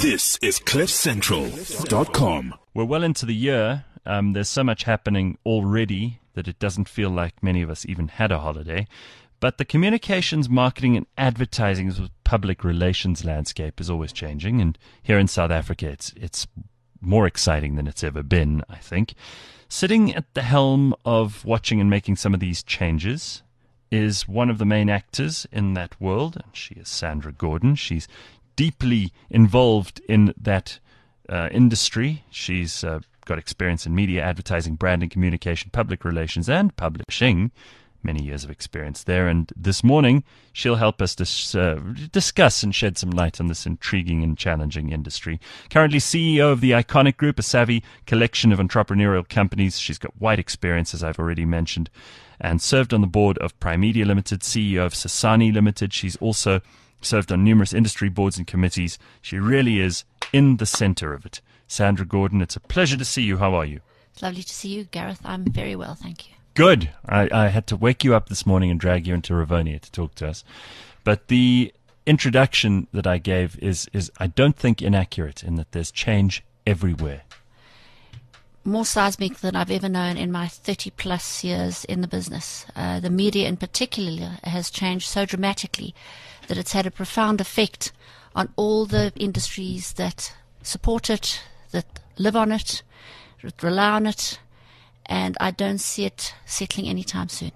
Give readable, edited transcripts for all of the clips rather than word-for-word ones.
This is CliffCentral.com. We're well into the year. There's so much happening already that it doesn't feel like many of us even had a holiday. But the communications, marketing and advertising public relations landscape is always changing. And here in South Africa, it's more exciting than it's ever been, I think. Sitting at the helm of watching and making some of these changes is one of the main actors in that world, and she is Sandra Gordon. She's deeply involved in that industry. She's got experience in media, advertising, branding, communication, public relations, and publishing. Many years of experience there. And this morning, she'll help us discuss and shed some light on this intriguing and challenging industry. Currently CEO of the Iconic Group, a savvy collection of entrepreneurial companies. She's got wide experience, as I've already mentioned, and served on the board of Primedia Limited, CEO of Sasani Limited. She's also served on numerous industry boards and committees. She really is in the center of it. Sandra Gordon, it's a pleasure to see you. How are you? It's lovely to see you, Gareth. I'm very well, thank you. Good. I had to wake you up this morning and drag you into Rivonia to talk to us. But the introduction that I gave is I don't think inaccurate in that there's change everywhere. More seismic than I've ever known in my 30-plus years in the business. The media in particular has changed so dramatically that it's had a profound effect on all the industries that support it, that live on it, that rely on it, and I don't see it settling anytime soon.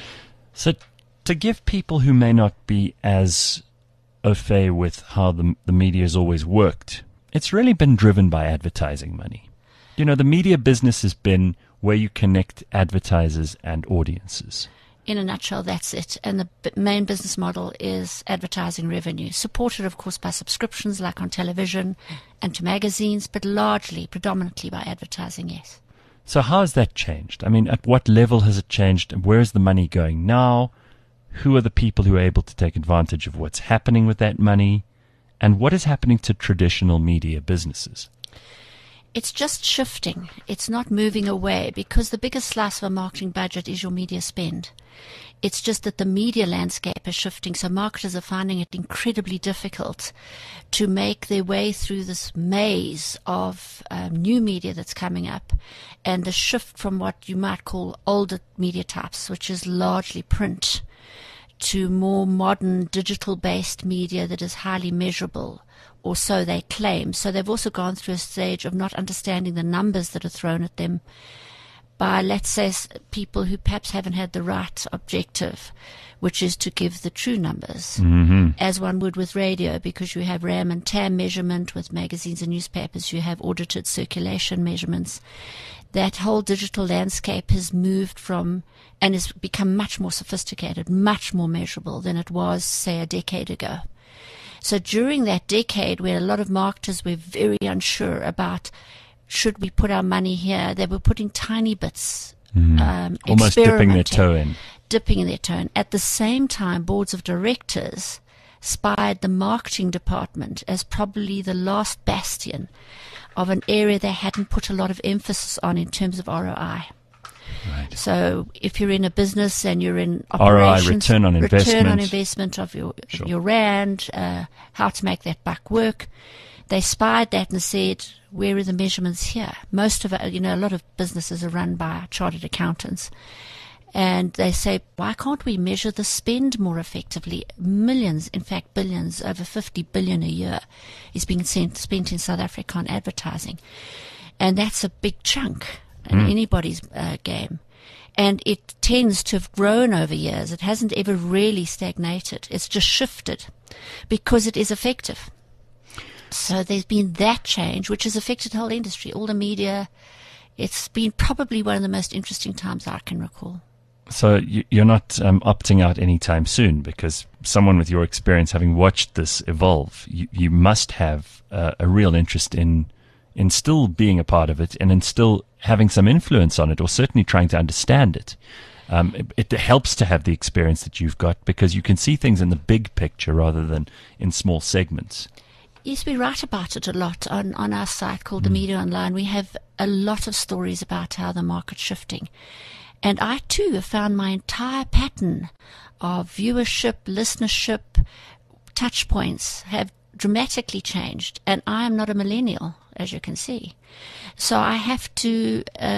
So to give people who may not be as au fait with how the media has always worked, it's really been driven by advertising money. You know, the media business has been where you connect advertisers and audiences. In a nutshell, that's it. And the main business model is advertising revenue, supported, of course, by subscriptions like on television and to magazines, but largely, predominantly by advertising, yes. So how has that changed? I mean, at what level has it changed? And where is the money going now? Who are the people who are able to take advantage of what's happening with that money? And what is happening to traditional media businesses? It's just shifting. It's not moving away because the biggest slice of a marketing budget is your media spend. It's just that the media landscape is shifting, so marketers are finding it incredibly difficult to make their way through this maze of new media that's coming up and the shift from what you might call older media types, which is largely print, to more modern digital-based media that is highly measurable, or so they claim. So they've also gone through a stage of not understanding the numbers that are thrown at them by, let's say, people who perhaps haven't had the right objective, which is to give the true numbers, as one would with radio, because you have RAM and TAM measurement. With magazines and newspapers, you have audited circulation measurements. That whole digital landscape has moved from and has become much more sophisticated, much more measurable than it was, say, a decade ago. So during that decade, where a lot of marketers were very unsure about should we put our money here, they were putting tiny bits, almost dipping their toe in. At the same time, boards of directors spied the marketing department as probably the last bastion of an area they hadn't put a lot of emphasis on in terms of ROI. Right. So if you're in a business and you're in operations, ROI, return on investment of your rand, how to make that buck work, they spied that and said, where are the measurements here? Most of it, a lot of businesses are run by chartered accountants. And they say, why can't we measure the spend more effectively? Millions, in fact billions, over 50 billion a year is being spent in South Africa on advertising. And that's a big chunk in anybody's game. And it tends to have grown over years. It hasn't ever really stagnated. It's just shifted because it is effective. So there's been that change, which has affected the whole industry, all the media. It's been probably one of the most interesting times I can recall. So you're not opting out anytime soon, because someone with your experience, having watched this evolve, you must have a real interest in still being a part of it and in still having some influence on it, or certainly trying to understand it. It helps to have the experience that you've got, because you can see things in the big picture rather than in small segments. Yes, we write about it a lot on our site called The Media Online. We have a lot of stories about how the market's shifting. And I, too, have found my entire pattern of viewership, listenership, touch points have dramatically changed, and I am not a millennial, as you can see. So I have to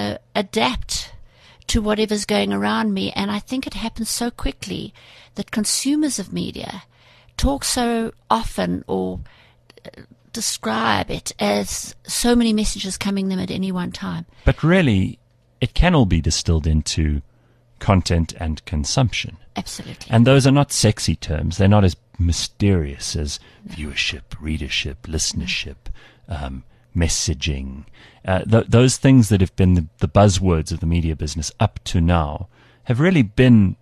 adapt to whatever's going around me, and I think it happens so quickly that consumers of media talk so often or describe it as so many messages coming them at any one time. But really, it can all be distilled into content and consumption. Absolutely. And those are not sexy terms. They're not as mysterious as viewership, readership, listenership, messaging. Those things that have been the buzzwords of the media business up to now have really been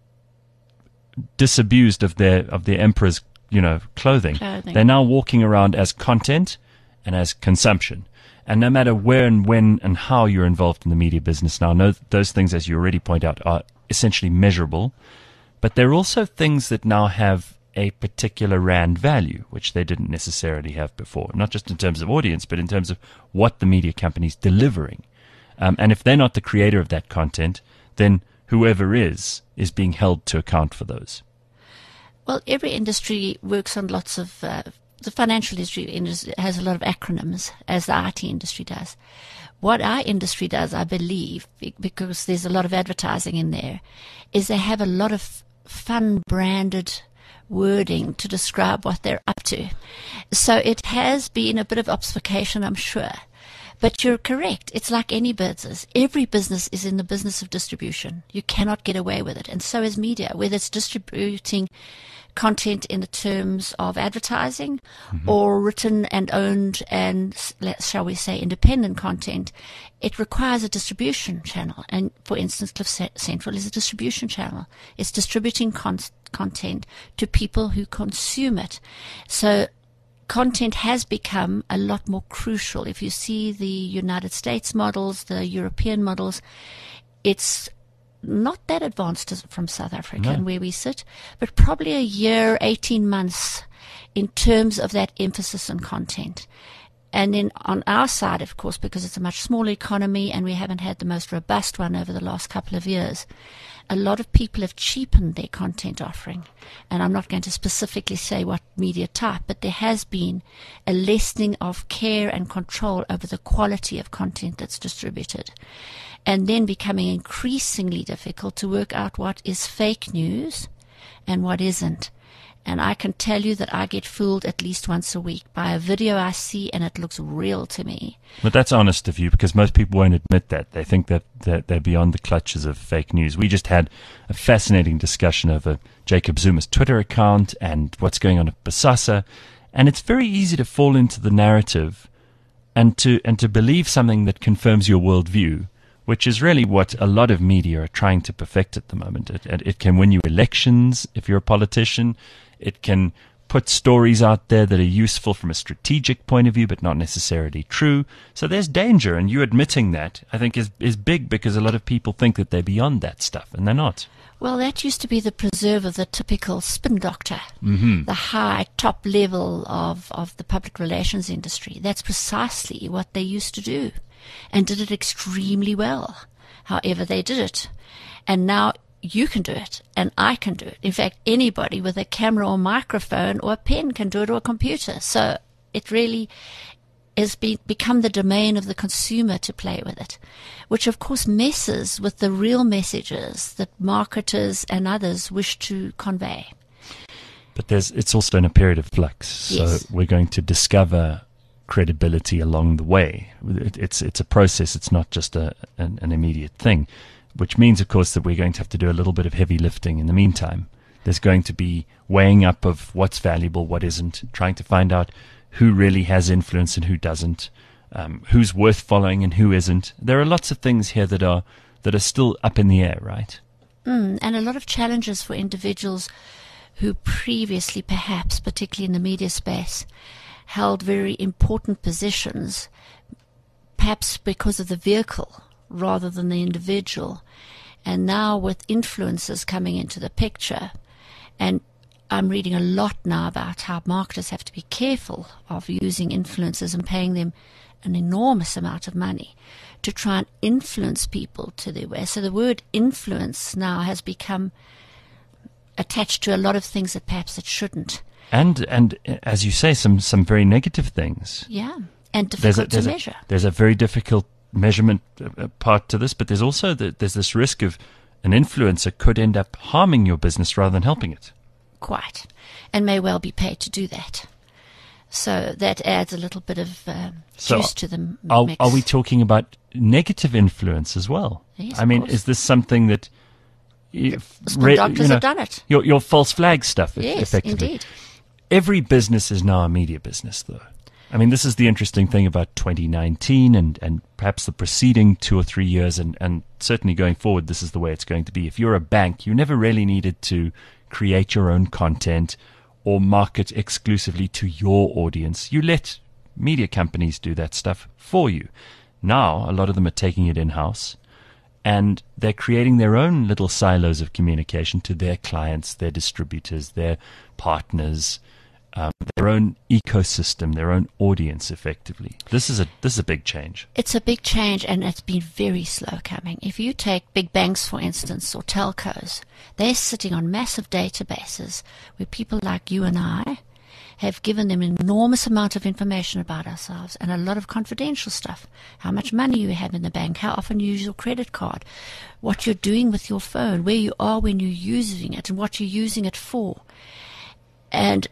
disabused of their emperor's clothing. They're now walking around as content and as consumption. And no matter where and when and how you're involved in the media business now, those things, as you already point out, are essentially measurable. But they're also things that now have a particular rand value, which they didn't necessarily have before, not just in terms of audience, but in terms of what the media company's delivering. And if they're not the creator of that content, then whoever is being held to account for those. Well, every industry works on lots of, the financial industry has a lot of acronyms, as the IT industry does. What our industry does, I believe, because there's a lot of advertising in there, is they have a lot of fun branded wording to describe what they're up to. So it has been a bit of obfuscation, I'm sure. But you're correct. It's like any business. Every business is in the business of distribution. You cannot get away with it. And so is media, whether it's distributing content in the terms of advertising or written and owned and, shall we say, independent content. It requires a distribution channel. And, for instance, Cliff Central is a distribution channel. It's distributing content to people who consume it. So content has become a lot more crucial. If you see the United States models, the European models, it's not that advanced from South Africa and where we sit, but probably a year, 18 months in terms of that emphasis on content. And then on our side, of course, because it's a much smaller economy and we haven't had the most robust one over the last couple of years, a lot of people have cheapened their content offering. And I'm not going to specifically say what media type, but there has been a lessening of care and control over the quality of content that's distributed. And then becoming increasingly difficult to work out what is fake news and what isn't. And I can tell you that I get fooled at least once a week by a video I see and it looks real to me. But that's honest of you, because most people won't admit that. They think that they're beyond the clutches of fake news. We just had a fascinating discussion over Jacob Zuma's Twitter account and what's going on at Bosasa. And it's very easy to fall into the narrative and to believe something that confirms your worldview, which is really what a lot of media are trying to perfect at the moment. It can win you elections if you're a politician. It can put stories out there that are useful from a strategic point of view, but not necessarily true. So there's danger, and you admitting that, I think, is big, because a lot of people think that they're beyond that stuff, and they're not. Well, that used to be the preserve of the typical spin doctor, the high top level of the public relations industry. That's precisely what they used to do, and did it extremely well, however they did it. And now you can do it, and I can do it. In fact, anybody with a camera or microphone or a pen can do it, or a computer. So it really has become the domain of the consumer to play with it, which of course messes with the real messages that marketers and others wish to convey. But it's also in a period of flux. So we're going to discover credibility along the way. It's a process. It's not just an immediate thing, which means, of course, that we're going to have to do a little bit of heavy lifting in the meantime. There's going to be weighing up of what's valuable, what isn't, trying to find out who really has influence and who doesn't, who's worth following and who isn't. There are lots of things here that are still up in the air, right? And a lot of challenges for individuals who previously, perhaps, particularly in the media space, held very important positions, perhaps because of the vehicle rather than the individual. And now with influencers coming into the picture, and I'm reading a lot now about how marketers have to be careful of using influencers and paying them an enormous amount of money to try and influence people to their way. So the word influence now has become attached to a lot of things that perhaps it shouldn't. And as you say, some very negative things. Yeah, and difficult to measure. There's a very difficult measurement part to this, but there's also there's this risk of an influencer could end up harming your business rather than helping it. Quite, and may well be paid to do that. So that adds a little bit of juice to the mix. Are we talking about negative influence as well? Yes, I mean, is this something that doctors have done it? Your false flag stuff, yes, effectively. Indeed. Every business is now a media business, though. I mean, this is the interesting thing about 2019 and perhaps the preceding 2 or 3 years, and certainly going forward, this is the way it's going to be. If you're a bank, you never really needed to create your own content or market exclusively to your audience. You let media companies do that stuff for you. Now, a lot of them are taking it in-house, and they're creating their own little silos of communication to their clients, their distributors, their partners, their own ecosystem, their own audience, effectively. This is a big change. It's a big change, and it's been very slow coming. If you take big banks, for instance, or telcos, they're sitting on massive databases where people like you and I have given them an enormous amount of information about ourselves and a lot of confidential stuff. How much money you have in the bank, how often you use your credit card, what you're doing with your phone, where you are when you're using it, and what you're using it for. And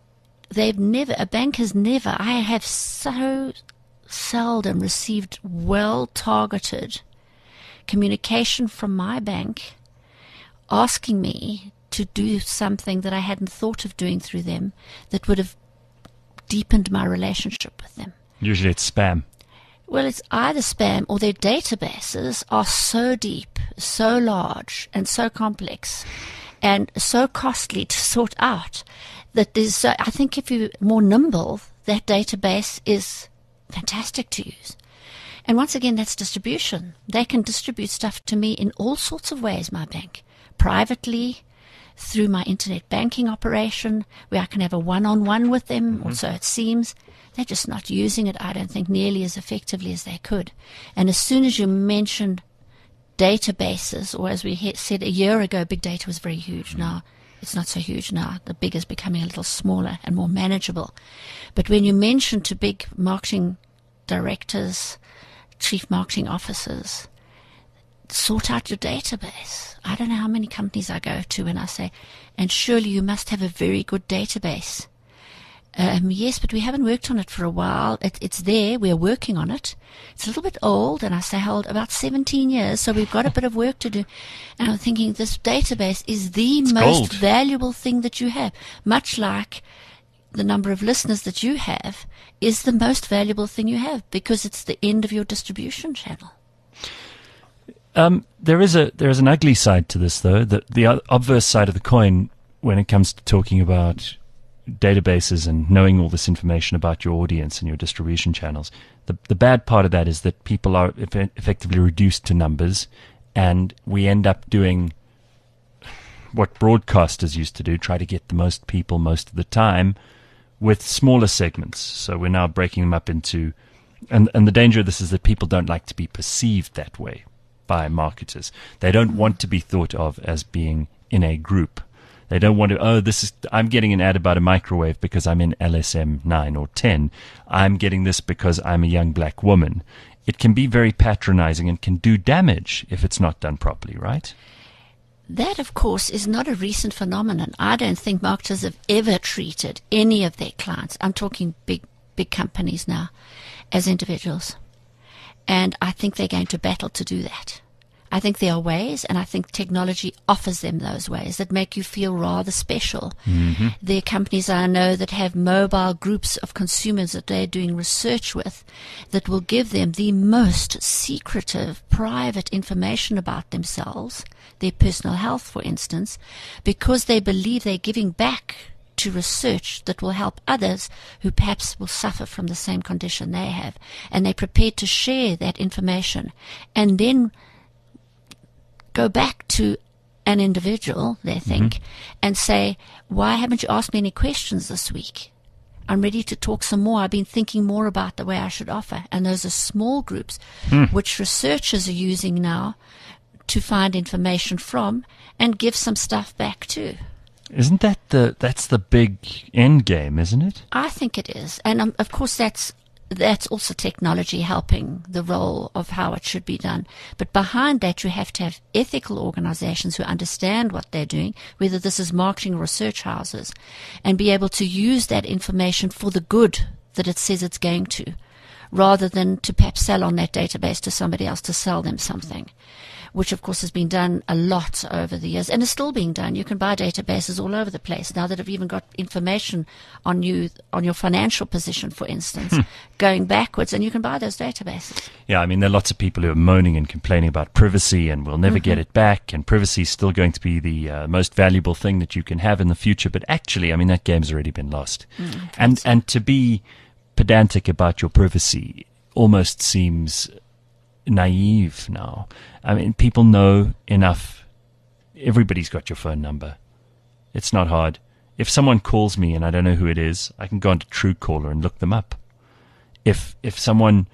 a bank has never, I have so seldom received well-targeted communication from my bank asking me to do something that I hadn't thought of doing through them that would have deepened my relationship with them. Usually it's spam. Well, it's either spam or their databases are so deep, so large, and so complex, and so costly to sort out that I think if you're more nimble, that database is fantastic to use. And once again, that's distribution. They can distribute stuff to me in all sorts of ways, my bank. Privately, through my internet banking operation, where I can have a one-on-one with them, or so it seems. They're just not using it, I don't think, nearly as effectively as they could. And as soon as you mentioned databases, or as we said a year ago, big data was very huge. Now it's not so huge now. The big is becoming a little smaller and more manageable. But when you mention to big marketing directors, chief marketing officers, sort out your database. I don't know how many companies I go to and I say, and surely you must have a very good database. Yes, but we haven't worked on it for a while. It's there. We're working on it. It's a little bit old, and I say, hold, about 17 years, so we've got a bit of work to do. And I'm thinking this database is the most valuable thing that you have, much like the number of listeners that you have is the most valuable thing you have, because it's the end of your distribution channel. There is an ugly side to this, though. The obverse side of the coin, when it comes to talking about databases and knowing all this information about your audience and your distribution channels, the bad part of that is that people are effectively reduced to numbers, and we end up doing what broadcasters used to do, try to get the most people most of the time with smaller segments. So we're now breaking them up into, and the danger of this is that people don't like to be perceived that way by marketers. They don't want to be thought of as being in a group. They don't want to, I'm getting an ad about a microwave because I'm in LSM 9 or 10. I'm getting this because I'm a young black woman. It can be very patronizing and can do damage if it's not done properly, right? That, of course, is not a recent phenomenon. I don't think marketers have ever treated any of their clients, I'm talking big companies now, as individuals. And I think they're going to battle to do that. I think there are ways, and I think technology offers them those ways that make you feel rather special. Mm-hmm. There are companies I know that have mobile groups of consumers that they're doing research with that will give them the most secretive, private information about themselves, their personal health, for instance, because they believe they're giving back to research that will help others who perhaps will suffer from the same condition they have. And they're prepared to share that information and then go back to an individual, they think, and say, why haven't you asked me any questions this week? I'm ready to talk some more. I've been thinking more about the way I should offer. And those are small groups which researchers are using now to find information from and give some stuff back to. Isn't that's the big end game, isn't it? I think it is. And of course, that's also technology helping the role of how it should be done. But behind that, you have to have ethical organizations who understand what they're doing, whether this is marketing or research houses, and be able to use that information for the good that it says it's going to, rather than to perhaps sell on that database to somebody else to sell them something, which of course has been done a lot over the years and is still being done. You can buy databases all over the place now that have even got information on you, on your financial position, for instance, going backwards, and you can buy those databases. Yeah, I mean, there are lots of people who are moaning and complaining about privacy and we'll never get it back, and privacy is still going to be the most valuable thing that you can have in the future. But actually, I mean, that game's already been lost. And to be pedantic about your privacy almost seems naive now. I mean, people know enough. Everybody's got your phone number. It's not hard. If someone calls me and I don't know who it is, I can go onto Truecaller and look them up. If someone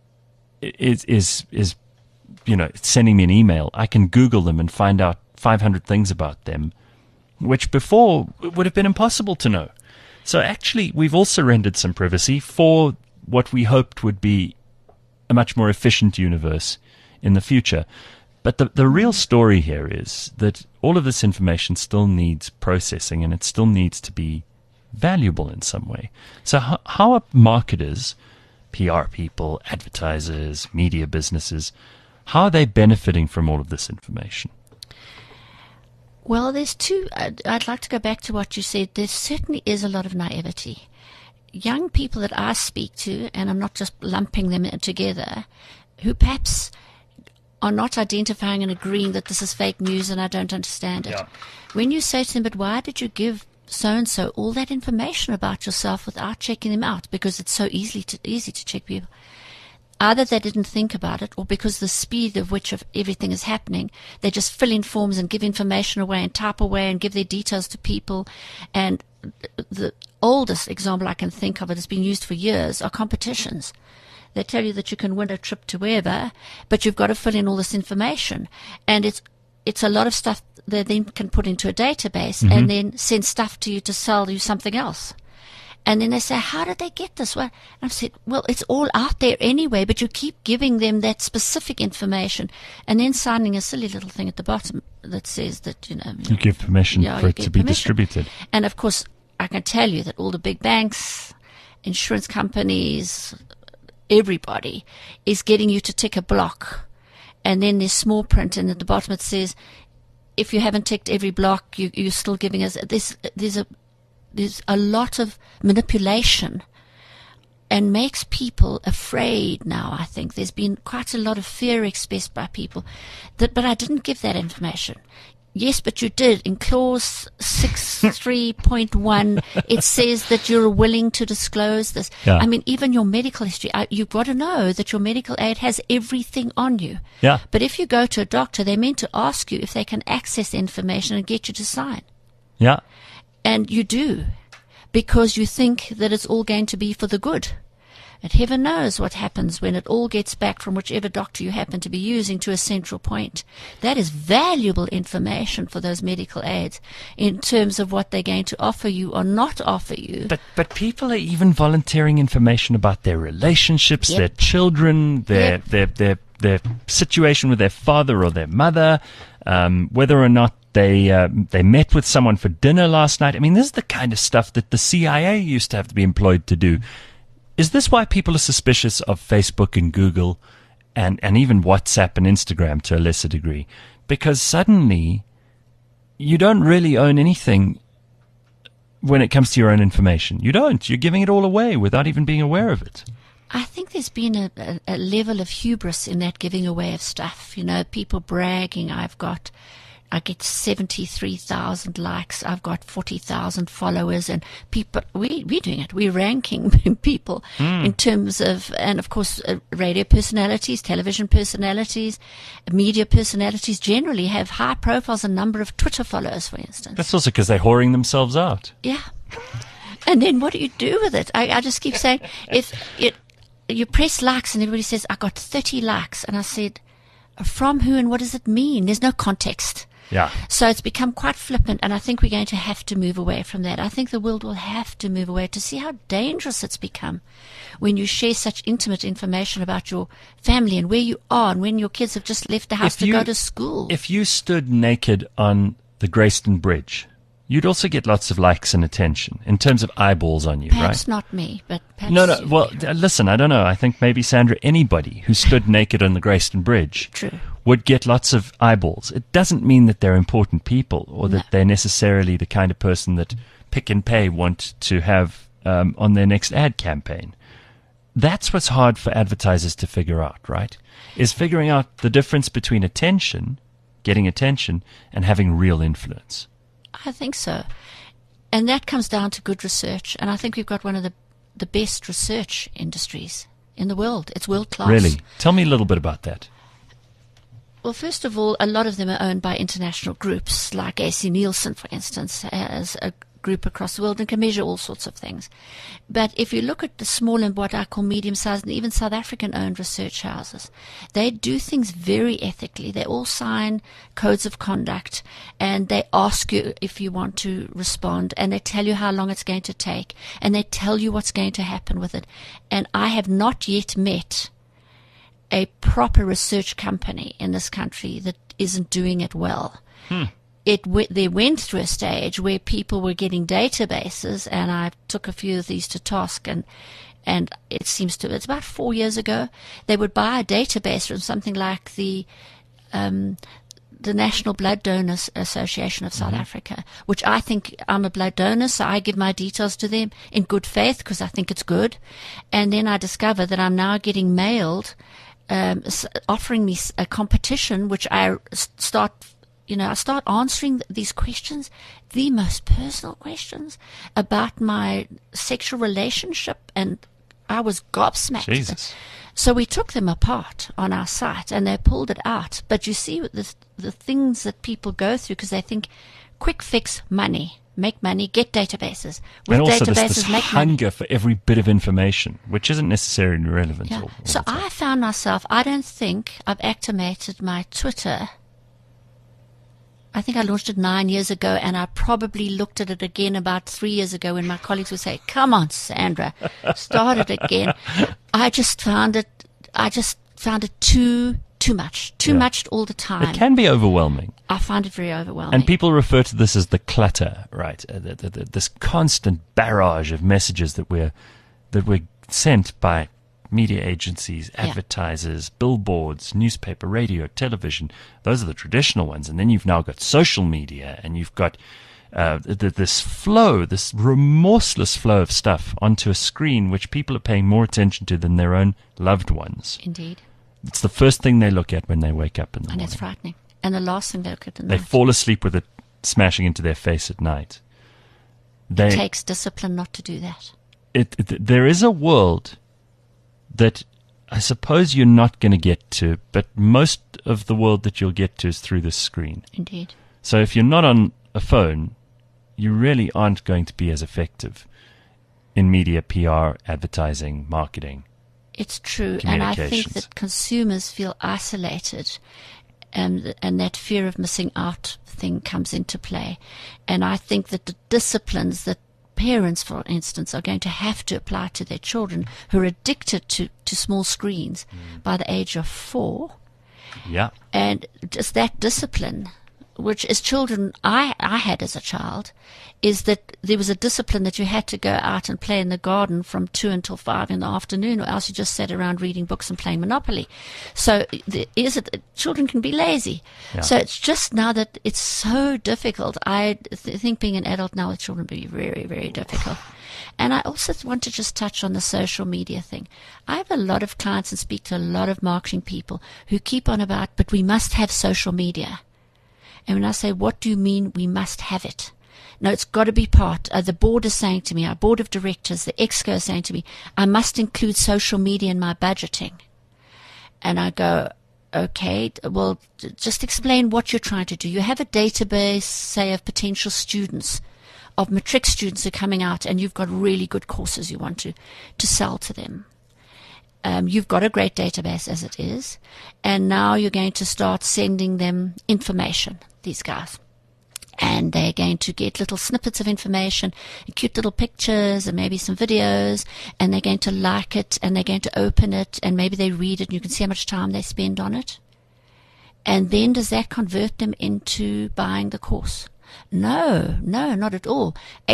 is sending me an email, I can Google them and find out 500 things about them, which before would have been impossible to know. So actually, we've all surrendered some privacy for what we hoped would be a much more efficient universe in the future. But the real story here is that all of this information still needs processing, and it still needs to be valuable in some way. So how are marketers, PR people, advertisers, media businesses, how are they benefiting from all of this information? Well, there's two. I'd like to go back to what you said. There certainly is a lot of naivety. Young people that I speak to, and I'm not just lumping them together, who perhaps are not identifying and agreeing that this is fake news and I don't understand it. Yeah. When you say to them, but why did you give so-and-so all that information about yourself without checking them out? Because it's so easy to check people. Either they didn't think about it, or because the speed of which of everything is happening, they just fill in forms and give information away and type away and give their details to people. And the oldest example I can think of, it has been used for years, are competitions. They tell you that you can win a trip to wherever, but you've got to fill in all this information. And it's a lot of stuff they then can put into a database and then send stuff to you to sell you something else. And then they say, how did they get this? Well, and I've said, well, it's all out there anyway, but you keep giving them that specific information and then signing a silly little thing at the bottom that says that, you give permission for it to be distributed. And of course, I can tell you that all the big banks, insurance companies, everybody is getting you to tick a block. And then there's small print, and at the bottom it says, if you haven't ticked every block, you're still giving us this. There's a lot of manipulation and makes people afraid now, I think. There's been quite a lot of fear expressed by people. But I didn't give that information. Yes, but you did. In clause 63.1, it says that you're willing to disclose this. Yeah. I mean, even your medical history, you've got to know that your medical aid has everything on you. Yeah. But if you go to a doctor, they're meant to ask you if they can access the information and get you to sign. Yeah. And you do, because you think that it's all going to be for the good. And heaven knows what happens when it all gets back from whichever doctor you happen to be using to a central point. That is valuable information for those medical aids in terms of what they're going to offer you or not offer you. But people are even volunteering information about their relationships, their children, their situation with their father or their mother, whether or not they met with someone for dinner last night. I mean, this is the kind of stuff that the CIA used to have to be employed to do. Is this why people are suspicious of Facebook and Google and even WhatsApp and Instagram to a lesser degree? Because suddenly you don't really own anything when it comes to your own information. You don't. You're giving it all away without even being aware of it. I think there's been a level of hubris in that giving away of stuff. People bragging, I get 73,000 likes. I've got 40,000 followers, and people, we're doing it. We're ranking people in terms of, and of course, radio personalities, television personalities, media personalities generally have high profiles, a number of Twitter followers, for instance. That's also because they're whoring themselves out. Yeah. And then what do you do with it? I just keep saying, you press likes and everybody says, I got 30 likes. And I said, from who and what does it mean? There's no context. Yeah. So it's become quite flippant, and I think we're going to have to move away from that. I think the world will have to move away to see how dangerous it's become when you share such intimate information about your family and where you are and when your kids have just left the house to go to school. If you stood naked on the Greyston Bridge, you'd also get lots of likes and attention in terms of eyeballs on you, Perhaps right? not me, but perhaps No. you. Well, listen, I don't know. I think maybe, Sandra, anybody who stood naked on the Greyston Bridge True. would get lots of eyeballs. It doesn't mean that they're important people or that they're necessarily the kind of person that Pick and Pay want to have on their next ad campaign. That's what's hard for advertisers to figure out, right? Is figuring out the difference between attention, getting attention, and having real influence. I think so. And that comes down to good research. And I think we've got one of the best research industries in the world. It's world class. Really? Tell me a little bit about that. Well, first of all, a lot of them are owned by international groups, like AC Nielsen, for instance, as a group across the world and can measure all sorts of things. But if you look at the small and what I call medium-sized and even South African-owned research houses, they do things very ethically. They all sign codes of conduct, and they ask you if you want to respond, and they tell you how long it's going to take, and they tell you what's going to happen with it. And I have not yet met a proper research company in this country that isn't doing it well. They went through a stage where people were getting databases, and I took a few of these to task, and it's about 4 years ago, they would buy a database from something like the National Blood Donors Association of South Africa, which I think I'm a blood donor, so I give my details to them in good faith because I think it's good. And then I discover that I'm now getting mailed offering me a competition, which I start answering these questions, the most personal questions about my sexual relationship, and I was gobsmacked. Jesus. So we took them apart on our site, and they pulled it out. But you see the things that people go through because they think, quick fix, money. Make money, get databases. With and also databases, this make hunger money. for every bit of information, which isn't necessarily relevant. Yeah. all So the time. I found myself, I don't think I've activated my Twitter. I think I launched it 9 years ago, and I probably looked at it again about 3 years ago when my colleagues would say, come on, Sandra, start it again. I just found it too much all the time. It can be overwhelming. I find it very overwhelming. And people refer to this as the clutter, right? This constant barrage of messages that we're sent by media agencies, advertisers, billboards, newspaper, radio, television. Those are the traditional ones. And then you've now got social media, and you've got this remorseless flow of stuff onto a screen, which people are paying more attention to than their own loved ones. Indeed. It's the first thing they look at when they wake up in the And morning. it's frightening. And the last thing they look at They fall asleep with it smashing into their face at night. It takes discipline not to do that. There is a world that I suppose you're not going to get to, but most of the world that you'll get to is through this screen. Indeed. So if you're not on a phone, you really aren't going to be as effective in media, PR, advertising, marketing. It's true. And I think Communications. that consumers feel isolated, and that fear of missing out thing comes into play. And I think that the disciplines that parents, for instance, are going to have to apply to their children who are addicted to small screens by the age of 4, Yeah. and just that discipline, which as children I had as a child, is that there was a discipline that you had to go out and play in the garden from 2 until 5 in the afternoon, or else you just sat around reading books and playing Monopoly. So children can be lazy. Yeah. So it's just now that it's so difficult. I think being an adult now with children will be very, very difficult. And I also want to just touch on the social media thing. I have a lot of clients and speak to a lot of marketing people who keep on about, but we must have social media. And when I say, what do you mean we must have it? No, it's got to be part. The board is saying to me, our board of directors, the EXCO is saying to me, I must include social media in my budgeting. And I go, okay, well, just explain what you're trying to do. You have a database, say, of potential students, of matric students who are coming out, and you've got really good courses you want to sell to them. You've got a great database as it is, and now you're going to start sending them information. these guys. And they're going to get little snippets of information, cute little pictures, and maybe some videos, and they're going to like it, and they're going to open it, and maybe they read it, and you can see how much time they spend on it. And then does that convert them into buying the course? No, not at all.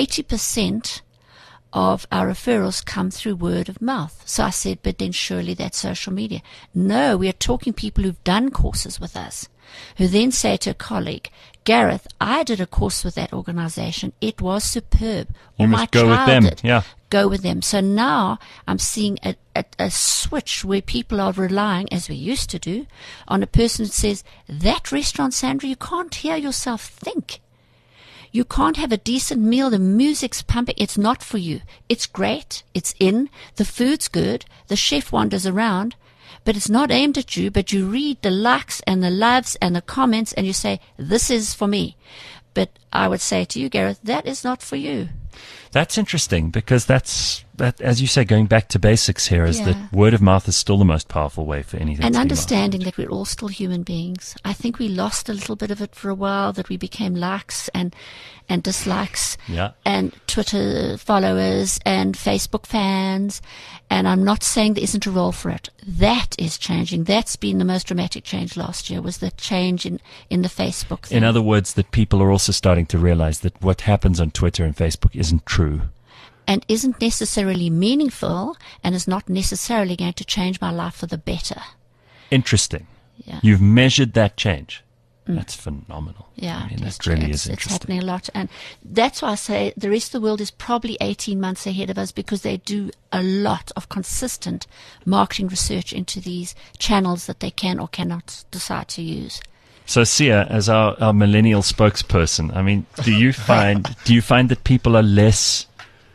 80% of our referrals come through word of mouth. So I said, but then surely that's social media. No, we are talking people who've done courses with us, who then say to a colleague, Gareth, I did a course with that organization. It was superb. You or must my go with child them. did. Yeah. Go with them. So now I'm seeing a switch where people are relying, as we used to do, on a person who says, that restaurant, Sandra, you can't hear yourself think. You can't have a decent meal. The music's pumping. It's not for you. It's great. It's in. The food's good. The chef wanders around. But it's not aimed at you. But you read the likes and the loves and the comments and you say, this is for me. But I would say to you, Gareth, that is not for you. That's interesting because that, as you say, going back to basics here, is that word of mouth is still the most powerful way for anything. And to be understanding marketed. that we're all still human beings. I think we lost a little bit of it for a while, that we became likes and dislikes and Twitter followers and Facebook fans. And I'm not saying there isn't a role for it. That is changing. That's been the most dramatic change last year, was the change in the Facebook thing. In other words, that people are also starting to realize that what happens on Twitter and Facebook isn't true. And isn't necessarily meaningful and is not necessarily going to change my life for the better. Interesting. Yeah. You've measured that change. That's phenomenal. Yeah, I mean, it's that really is it's interesting. happening a lot. And that's why I say the rest of the world is probably 18 months ahead of us, because they do a lot of consistent marketing research into these channels that they can or cannot decide to use. So, Sia, as our millennial spokesperson, I mean, do you find that people are less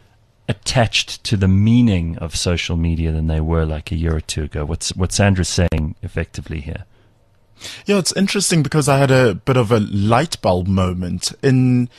attached to the meaning of social media than they were like a year or two ago? What Sandra's saying effectively here? Yeah, it's interesting because I had a bit of a light bulb moment in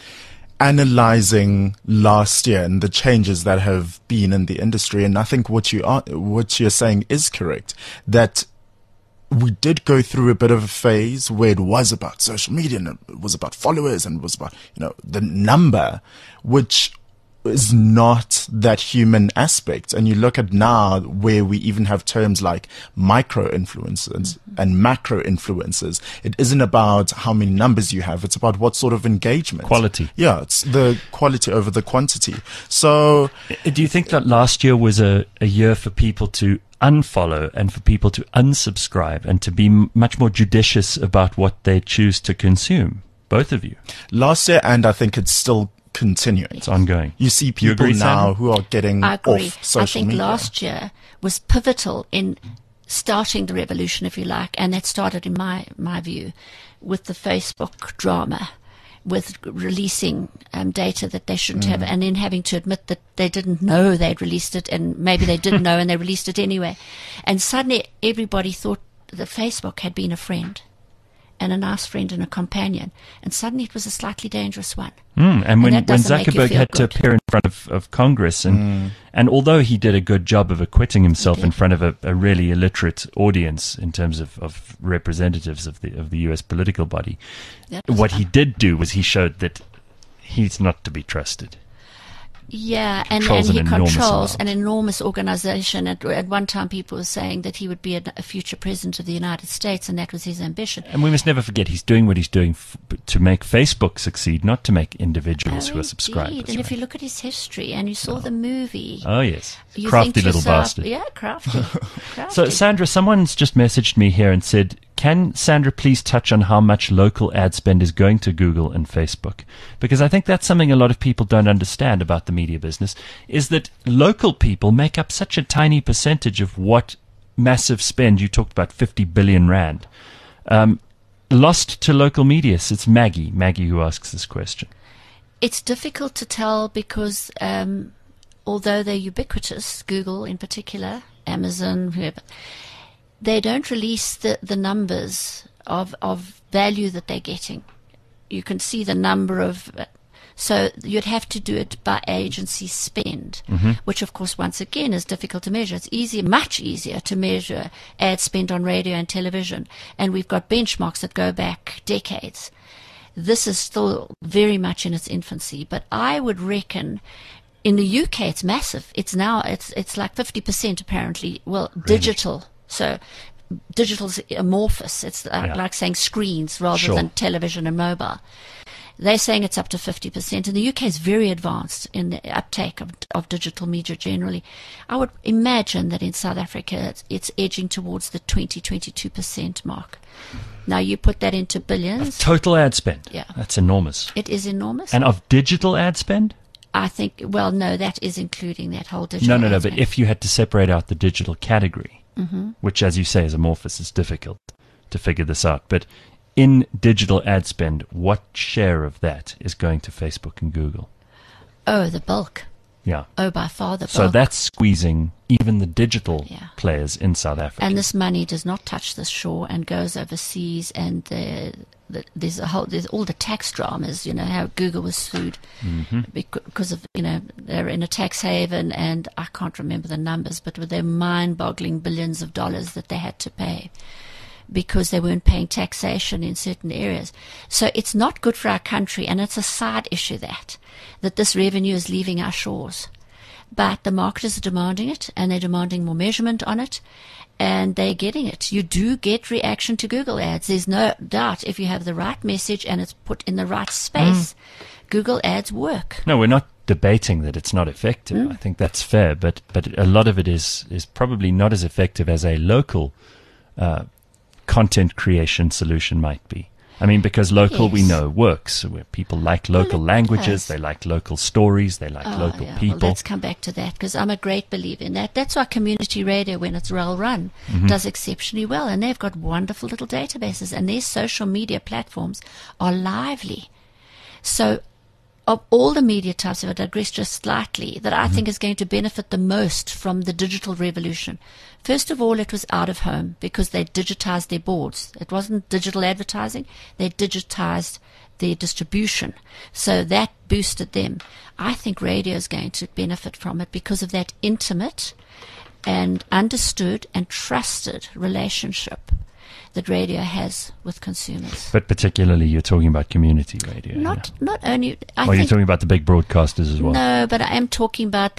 analyzing last year and the changes that have been in the industry. And I think what you're saying is correct, that we did go through a bit of a phase where it was about social media and it was about followers and it was about, the number, which is not that human aspect. And you look at now where we even have terms like micro influencers and macro influencers. It isn't about how many numbers you have. It's about what sort of engagement. Quality. Yeah, it's the quality over the quantity. So do you think that last year was a year for people to unfollow and for people to unsubscribe and to be much more judicious about what they choose to consume? Both of you. Last year, and I think it's still continuing. It's ongoing. You see You people agree, now Sandra? who are getting I agree. off social media. Last year was pivotal in starting the revolution, if you like, and that started, in my view, with the Facebook drama, with releasing data that they shouldn't have, and then having to admit that they didn't know they'd released it, and maybe they did know and they released it anyway. And suddenly everybody thought that Facebook had been a friend, and a nice friend and a companion, and suddenly it was a slightly dangerous one. And when that doesn't make you Zuckerberg feel had to good. appear in front of Congress, and although he did a good job of acquitting himself in front of a really illiterate audience in terms of representatives of the U.S. political body, what he did do was he showed that he's not to be trusted. Yeah, and Controls he an enormous controls amount. an enormous organization. At one time, people were saying that he would be a future president of the United States, and that was his ambition. And we must never forget he's doing what he's doing to make Facebook succeed, not to make individuals who are subscribers. Indeed. And if you look at his history, and you saw the movie, Oh, yes. you Crafty think to little yourself, bastard. Yeah, crafty. So, Sandra, someone's just messaged me here and said, can Sandra please touch on how much local ad spend is going to Google and Facebook? Because I think that's something a lot of people don't understand about the media business, is that local people make up such a tiny percentage of what massive spend, you talked about 50 billion rand, lost to local media. So it's Maggie who asks this question. It's difficult to tell because although they're ubiquitous, Google in particular, Amazon, whoever, they don't release the numbers of value that they're getting. You can see the number of... So you'd have to do it by agency spend, which, of course, once again, is difficult to measure. It's much easier to measure ad spend on radio and television, and we've got benchmarks that go back decades. This is still very much in its infancy, but I would reckon in the UK it's massive. It's now it's like 50% apparently. Well, Really? digital. So digital's amorphous. It's like saying screens rather than television and mobile. They're saying it's up to 50%, and the UK is very advanced in the uptake of digital media generally. I would imagine that in South Africa it's edging towards the 20-22% mark. Now you put that into billions. Total ad spend. Yeah. That's enormous. It is enormous. And of digital ad spend? I think, well, no, that is including that whole digital No. ad But spend. if you had to separate out the digital category, which, as you say, is amorphous, it's difficult to figure this out. But in digital ad spend, what share of that is going to Facebook and Google? Oh, the bulk. Yeah. Oh, by far the bulk. So that's squeezing even the digital Yeah. players in South Africa. And this money does not touch the shore and goes overseas, and there's all the tax dramas, how Google was sued because of, they're in a tax haven, and I can't remember the numbers, but they're mind-boggling billions of dollars that they had to pay because they weren't paying taxation in certain areas. So it's not good for our country, and it's a side issue that this revenue is leaving our shores. But the marketers are demanding it, and they're demanding more measurement on it, and they're getting it. You do get reaction to Google ads. There's no doubt if you have the right message and it's put in the right space, Google ads work. No, we're not debating that it's not effective. I think that's fair, but a lot of it is probably not as effective as a local content creation solution might be. I mean, because local we Yes. know works. Where people like local it languages, does. they like local stories, they like local people. Well, let's come back to that, because I'm a great believer in that. That's why community radio, when it's well run, does exceptionally well, and they've got wonderful little databases, and their social media platforms are lively. So of all the media types, if I digress just slightly, that I think is going to benefit the most from the digital revolution. First of all, it was out of home because they digitized their boards. It wasn't digital advertising. They digitized their distribution. So that boosted them. I think radio is going to benefit from it because of that intimate and understood and trusted relationship that radio has with consumers. But particularly, you're talking about community radio. Not only, Or you're talking about the big broadcasters as well. No, but I am talking about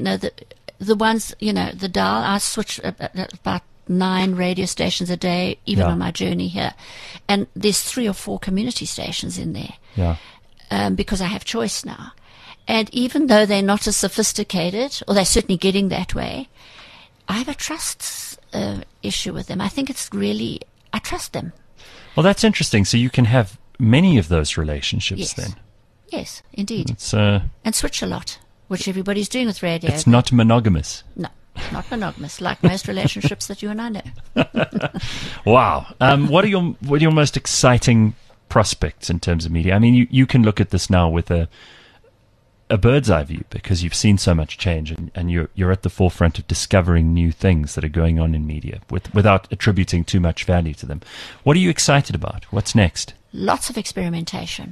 the ones, the dial. I switch about 9 radio stations a day, even Yeah. on my journey here, and there's 3 or 4 community stations in there. Yeah. Because I have choice now. And even though they're not as sophisticated, or they're certainly getting that way, I have a trust issue with them. I think it's really, I trust them. Well, that's interesting. So you can have many of those relationships Yes. then. Yes, indeed. It's And switch a lot, which everybody's doing with radio. it's not monogamous. No, not monogamous, like most relationships that you and I know. Wow. What are your most exciting prospects in terms of media? I mean, you can look at this now with a bird's eye view because you've seen so much change, and you're at the forefront of discovering new things that are going on in media without attributing too much value to them. What are you excited about? What's next? Lots of experimentation.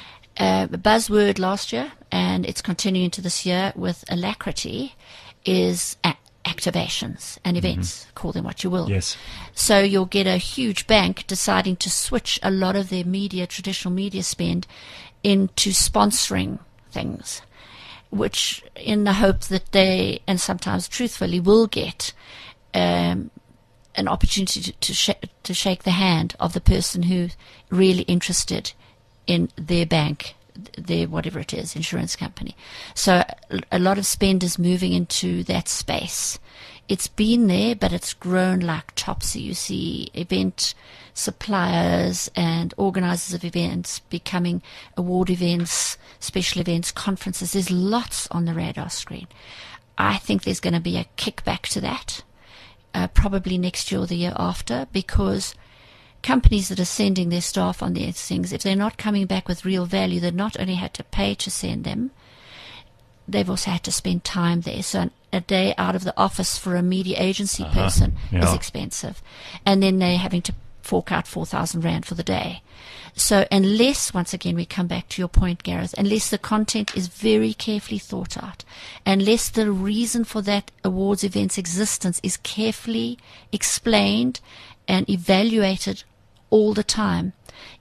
A buzzword last year, and it's continuing to this year with alacrity, is activations and events. Call them what you will. Yes. So you'll get a huge bank deciding to switch a lot of their traditional media spend into sponsoring things, which in the hope that they, and sometimes truthfully, will get an opportunity to shake the hand of the person who's really interested in their bank, their whatever it is, insurance company. So a lot of spend is moving into that space. It's been there, but it's grown like topsy. You see event suppliers and organizers of events becoming award events, special events, conferences. There's lots on the radar screen. I think there's going to be a kickback to that, probably next year or the year after, because companies that are sending their staff on these things, if they're not coming back with real value, they've not only had to pay to send them, they've also had to spend time there. So a day out of the office for a media agency person is expensive. And then they're having to fork out 4,000 Rand for the day. So unless, once again, we come back to your point, Gareth, unless the content is very carefully thought out, unless the reason for that awards event's existence is carefully explained and evaluated all the time,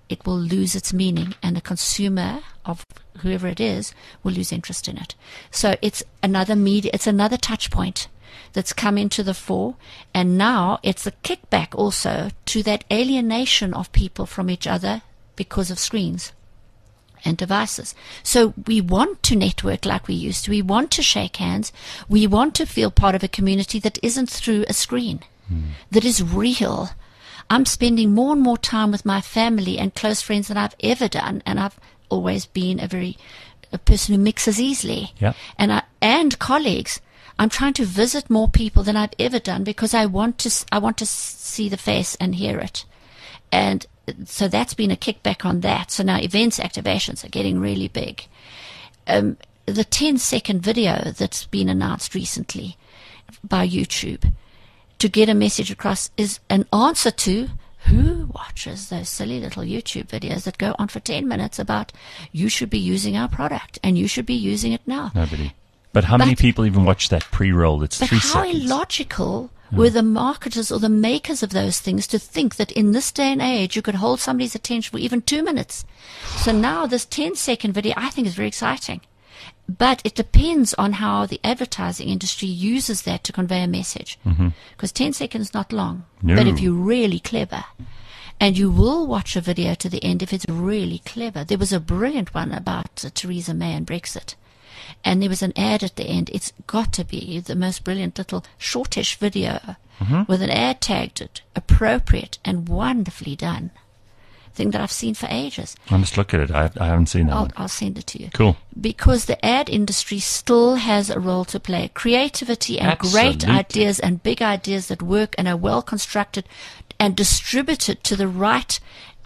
it will lose its meaning, and the consumer of whoever it is will lose interest in it. So it's another media, it's another touch point that's come into the fore, and now it's a kickback also to that alienation of people from each other because of screens and devices. So we want to network like we used to. We want to shake hands. We want to feel part of a community that isn't through a screen, that is real. I'm spending more and more time with my family and close friends than I've ever done, and I've always been a person who mixes easily. Yeah. And colleagues. I'm trying to visit more people than I've ever done because I want to see the face and hear it. And so that's been a kickback on that. So now events activations are getting really big. The 10-second video that's been announced recently by YouTube to get a message across is an answer to who watches those silly little YouTube videos that go on for 10 minutes about you should be using our product and you should be using it now. Nobody. But how many people even watch that pre-roll? It's 3 seconds. But how illogical were the marketers or the makers of those things to think that in this day and age you could hold somebody's attention for even 2 minutes? So now this 10-second video I think is very exciting. But it depends on how the advertising industry uses that to convey a message. Because 10 seconds is not long. No. But if you're really clever, and you will watch a video to the end if it's really clever. There was a brilliant one about Theresa May and Brexit. And there was an ad at the end. It's got to be the most brilliant little shortish video with an ad tagged it, appropriate and wonderfully done. Thing that I've seen for ages. I must look at it. I haven't seen that one. I'll send it to you. Cool. Because the ad industry still has a role to play. Creativity and great Absolutely. ideas and big ideas that work and are well constructed and distributed to the right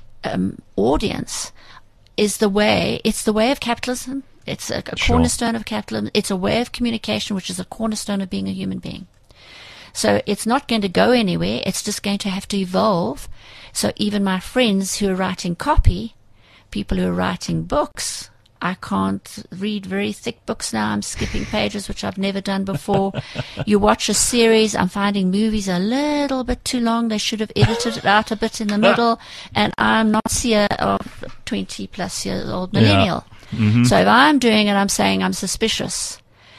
audience is the way. It's the way of capitalism. It's a cornerstone of capitalism. It's a way of communication, which is a cornerstone of being a human being. So it's not going to go anywhere. It's just going to have to evolve. So even my friends who are writing copy, people who are writing books, I can't read very thick books now. I'm skipping pages, which I've never done before. You watch a series, I'm finding movies a little bit too long. They should have edited it out a bit in the middle. And I'm not a 20-plus years old millennial. So if I'm doing it, I'm saying I'm suspicious.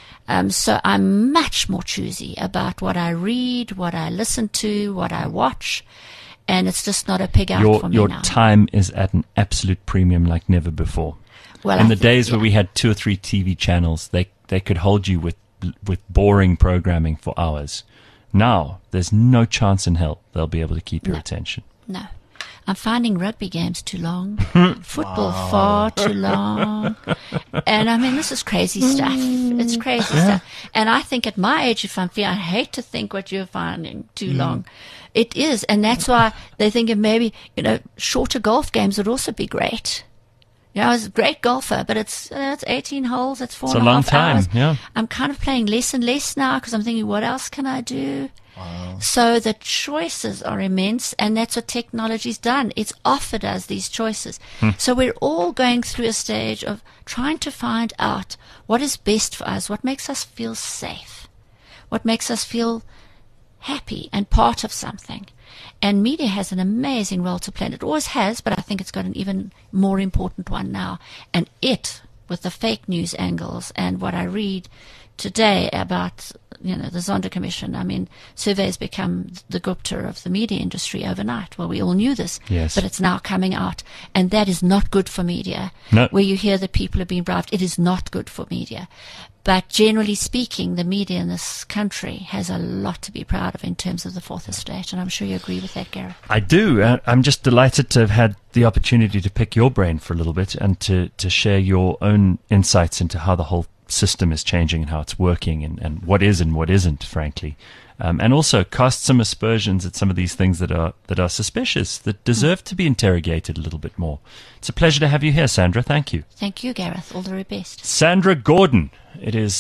So I'm much more choosy about what I read, what I listen to, what I watch. And it's just not a pig out for me your now. time is at an absolute premium like never before. Well, in the days where we had 2 or 3 TV channels, they could hold you with boring programming for hours. Now, there's no chance in hell they'll be able to keep your attention. No. I'm finding rugby games too long, football far too long. And I mean, this is crazy stuff. It's crazy stuff. And I think at my age, if I'm fair, I hate to think what you're finding too long. It is. And that's why they think of maybe, shorter golf games would also be great. I was a great golfer, but it's 18 holes, it's 4.5 hours. It's a long time, yeah. I'm kind of playing less and less now because I'm thinking, what else can I do? Wow. So the choices are immense, and that's what technology's done. It's offered us these choices. So we're all going through a stage of trying to find out what is best for us, what makes us feel safe, what makes us feel happy and part of something. And media has an amazing role to play. It always has, but I think it's got an even more important one now. And with the fake news angles and what I read today about, the Zondo Commission, I mean, surveys become the Gupta of the media industry overnight. Well, we all knew this, yes. But it's now coming out. And that is not good for media. No. Where you hear that people are being bribed, it is not good for media. But generally speaking, the media in this country has a lot to be proud of in terms of the fourth estate, and I'm sure you agree with that, Gareth. I do. I'm just delighted to have had the opportunity to pick your brain for a little bit and to share your own insights into how the whole system is changing and how it's working and what is and what isn't, frankly. And also cast some aspersions at some of these things that are suspicious, that deserve to be interrogated a little bit more. It's a pleasure to have you here, Sandra. Thank you. Thank you, Gareth. All the very best. Sandra Gordon. It is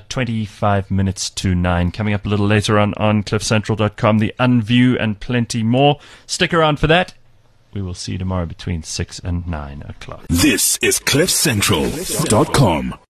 25 minutes to 9. Coming up a little later on cliffcentral.com, the Unview and plenty more. Stick around for that. We will see you tomorrow between 6 and 9 o'clock. This is cliffcentral.com.